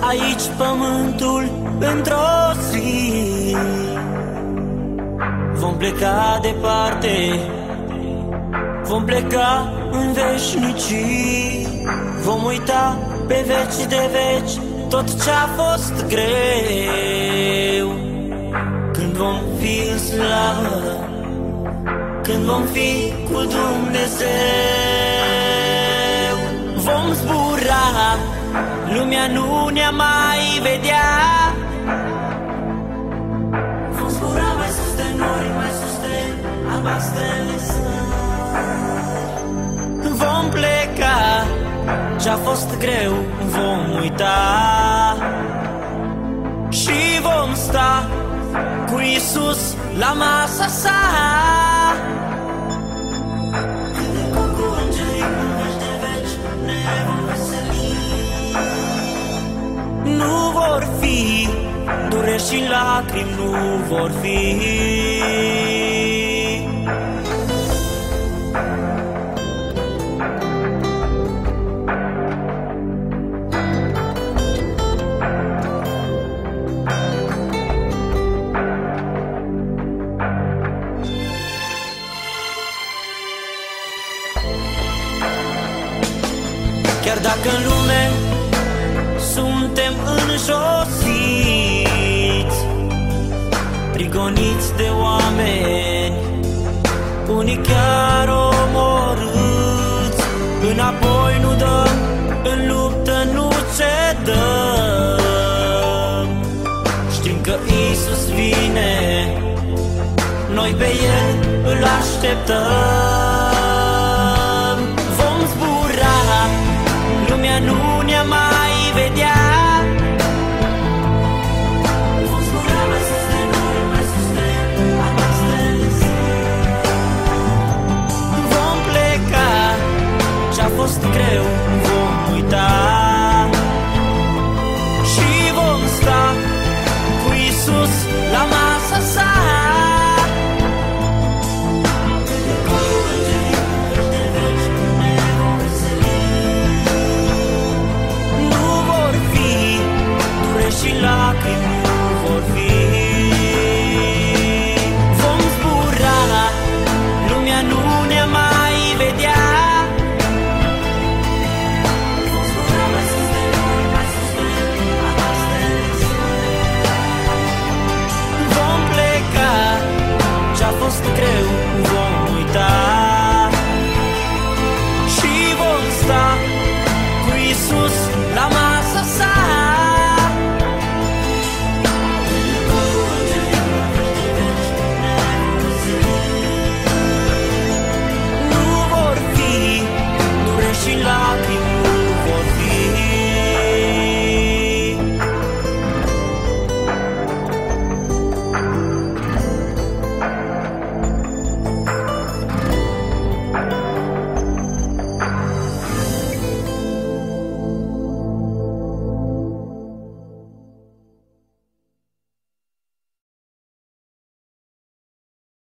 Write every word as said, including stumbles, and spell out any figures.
aici pământul într-o zi. Vom pleca departe, vom pleca în veșnicii. Vom uita pe veci de veci tot ce-a fost greu. Când vom fi în slavă, când vom fi cu Dumnezeu, vom zbura, lumea nu ne-a mai vedea. Vom zbura mai sus de nori, mai sus de albastrele sări. Vom pleca, ce-a fost greu vom uita și vom sta cu Iisus la masa sa. Nu vor fi dureri și lacrimi, nu vor fi. Chiar dacă în lume suntem înjosiți, prigoniți de oameni, unii chiar omorâți, înapoi nu dăm, în luptă nu cedăm. Știm că Iisus vine, noi pe El îl așteptăm.